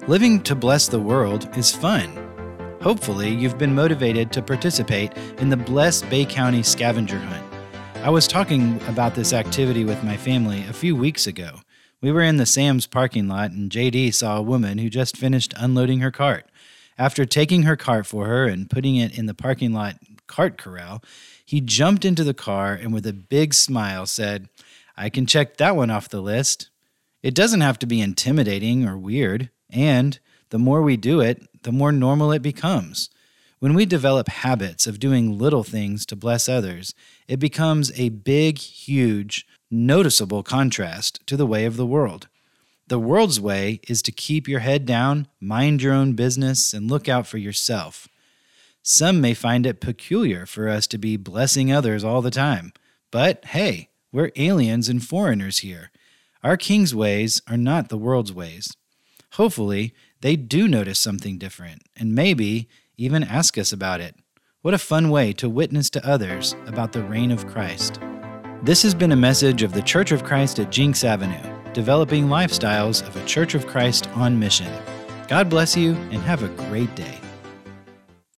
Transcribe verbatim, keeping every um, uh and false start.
Living to bless the world is fun. Hopefully, you've been motivated to participate in the Bless Bay County scavenger hunt. I was talking about this activity with my family a few weeks ago. We were in the Sam's parking lot and J D saw a woman who just finished unloading her cart. After taking her cart for her and putting it in the parking lot cart corral, he jumped into the car and with a big smile said, "I can check that one off the list." It doesn't have to be intimidating or weird, and the more we do it, the more normal it becomes. When we develop habits of doing little things to bless others, it becomes a big, huge, noticeable contrast to the way of the world. The world's way is to keep your head down, mind your own business, and look out for yourself. Some may find it peculiar for us to be blessing others all the time, but hey, we're aliens and foreigners here. Our King's ways are not the world's ways. Hopefully, they do notice something different, and maybe even ask us about it. What a fun way to witness to others about the reign of Christ. This has been a message of the Church of Christ at Jinks Avenue, developing lifestyles of a Church of Christ on mission. God bless you and have a great day.